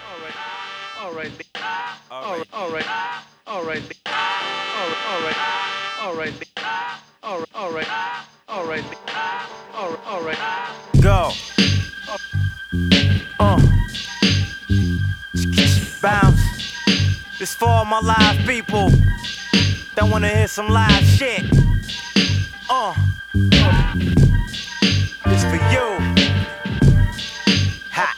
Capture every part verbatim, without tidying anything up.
Alright, alright, alright, alright, alright, alright, alright, alright, alright, alright, alright, alright. Go. Uh. Bounce. This for all my live people that wanna hear some live shit. Uh. This for you. Ha.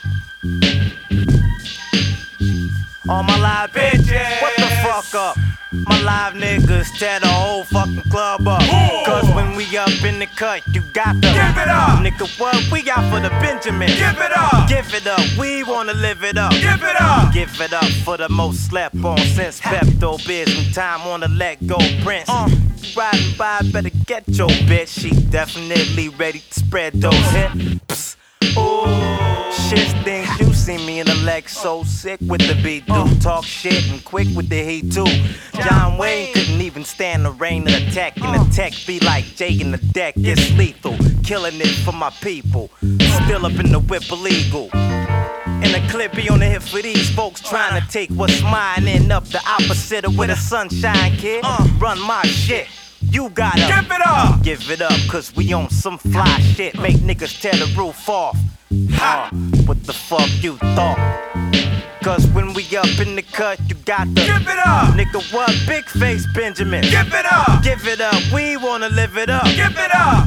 All my live bitches. What the fuck up? My live niggas tear the whole fucking club up. Cause when we up in the cut, you got to give it up. Nigga, what? We out for the Benjamin. Give it up. Give it up. We wanna live it up. Give it up. Give it up for the most slept on since Pepto Biz and time on the let go Prince. Uh, riding by, better get your bitch. She definitely ready to spread those hips. Ooh, shit stinks. You see me in the leg so sick with the beat. Do talk shit and quick with the heat too. John Wayne couldn't even stand the rain of the tech, and the tech be like Jay in the deck. It's lethal, killing it for my people. Still up in the whip illegal. And the clip be on the hip for these folks trying to take what's mine and up the opposite of where the sunshine, kid. Run my shit. You gotta give it up. Give it up, cause we on some fly shit. Make niggas tear the roof off. Ha! What the fuck you thought? Cause when we up in the cut, you got to give it up. Nigga, what? Big face Benjamin. Give it up. Give it up. We wanna live it up. Give it up.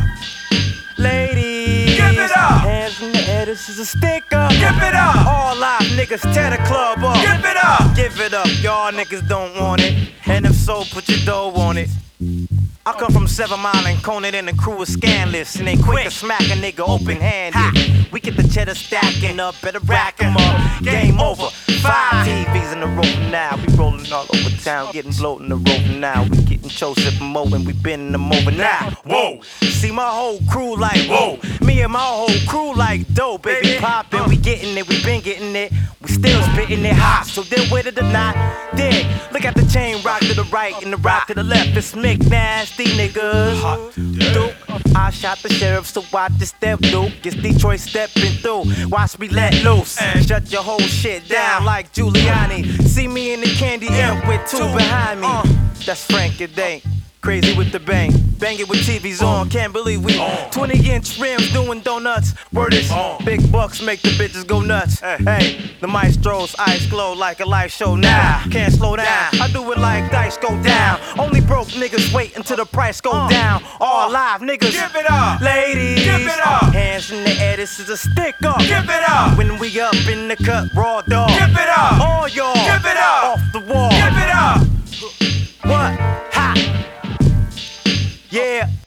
Ladies, give it up. Hands in the air, this is a stick up. Give it up. All live niggas tear the club up. Give it up. Give it up. Y'all niggas don't want it. And if so, put your dough on it. I come from Seven Mile and Conan and the crew is scanless. And they quick to smack a nigga open-handed. We get the cheddar stacking up, better rack 'em up. Game over. Five T Vs in the rope now. We rolling all over town, getting bloated in the rope now. We getting chose, sipping mo, and we bending them over now. Whoa, see my whole crew like whoa. Me and my whole crew like dope, baby poppin'. We getting it, we been getting it. We still spitting it hot, so then with it or not, dig. Look at the chain rock to the right and the rock to the left. It's Mick Nasty niggas. Duke, I shot the sheriff, so watch the step, Duke. It's Detroit stepping through. Watch me let loose. Shut your whole shit down like Giuliani. See me in the candy imp with two behind me. That's Frank and Dank. Crazy with the bang, bang it with T Vs on. Can't believe we twenty inch rims doing donuts. Word is big bucks make the bitches go nuts. Hey, the maestro's eyes glow like a live show now. Can't slow down, I do it like dice go down. Only broke niggas wait until the price go down. All live niggas, give it up. Ladies, give it up. Hands in the air, this is a stick up. Give it up. When we up in the cut, raw dog. Give it up. All y'all, give it up. Off the wall. Give it up. What? Ha! Yeah.